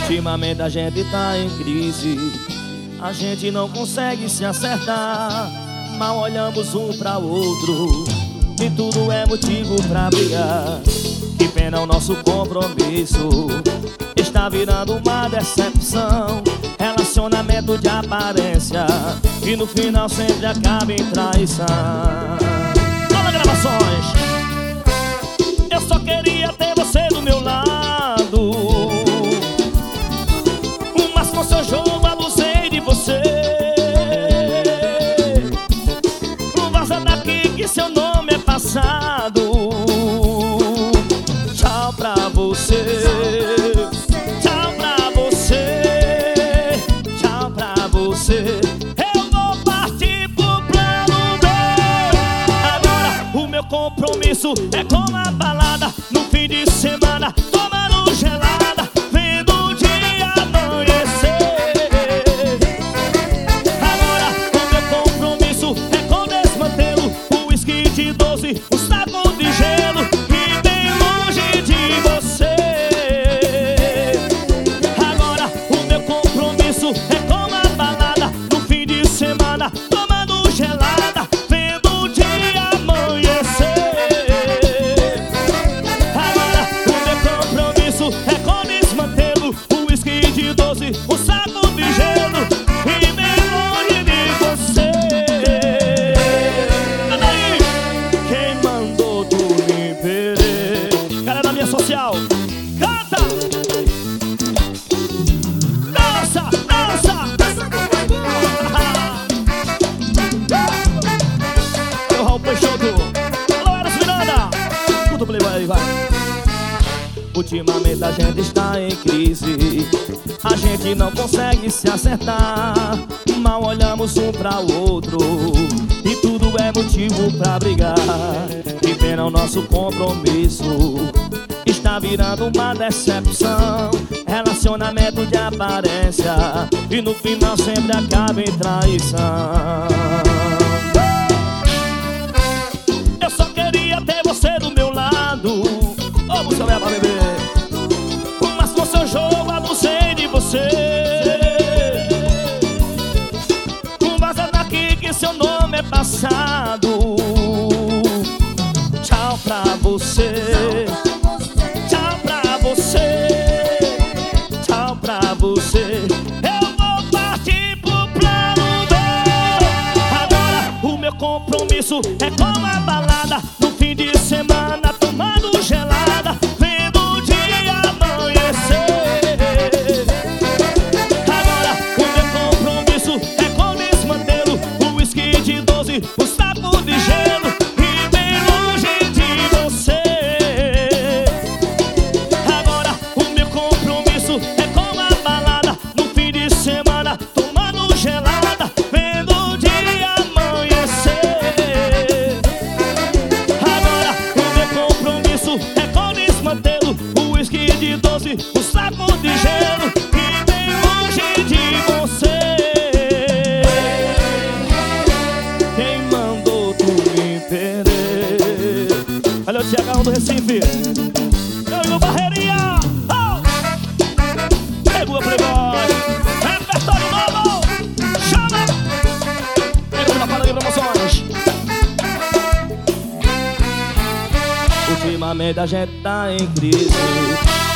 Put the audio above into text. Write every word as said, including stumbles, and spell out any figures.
Ultimamente a gente tá em crise, a gente não consegue se acertar. Mal olhamos um pra outro e tudo é motivo pra brigar. Que pena o nosso compromisso está virando uma decepção. Relacionamento de aparência e no final sempre acaba em traição. Fala, gravações. Eu só queria ter você do meu lado, mas com seu jogo abusei de você. Vaza daqui que seu nome é passado. Tchau pra você, tchau pra você, tchau pra você. Eu vou partir pro plano B. Agora o meu compromisso é com a balada no fim de semana, tomando gelada, vendo o dia amanhecer. Agora o meu compromisso é com desmantelo, o uísque de doze, o saco de gelo e bem longe de você. Agora o meu compromisso é com a balada no fim de semana, tomando gelada, vendo o dia amanhecer. Agora o meu compromisso é com desmantelo, o uísque de doze, o saco de gelo e bem longe de você. Canta aí! Quem mandou tu me perder? Cara da minha social, canta! Dança, dança! Eu Raul Peixoto. Alô, Eros Miranda. Escuta o playboy aí, vai. Ultimamente a gente está em crise, a gente não consegue se acertar. Mal olhamos um pra outro e tudo é motivo pra brigar. Que pena o nosso compromisso está virando uma decepção. Relacionamento de aparência e no final sempre acaba em traição. Eu só queria ter você do meu lado. Ô, música velha pra beber. Mas com seu jogo abusei de você. Vaza daqui que seu nome é passado. Tchau pra você, tchau pra você, tchau pra você. Eu vou partir pro plano B. Agora o meu compromisso é com a balada no fim de semana, tomando gelada, vendo o dia amanhecer. Agora o meu compromisso é com desmantelo, o uísque de doze, o saco de gelo e bem longe de você. Agora o meu compromisso é com a balada no fim de semana, tomando gelada, vendo o dia amanhecer. Agora o meu compromisso é com desmantelo, o uísque de doze, o saco de gelo e bem longe de você. Quem mandou tu me perder? Olha o Tiagão do Recife. Eu e o Barreirinha. Oh! Regula Playboy. Repertório novo. Chama! Pegando na parada de promoções. Ultimamente a gente tá em crise,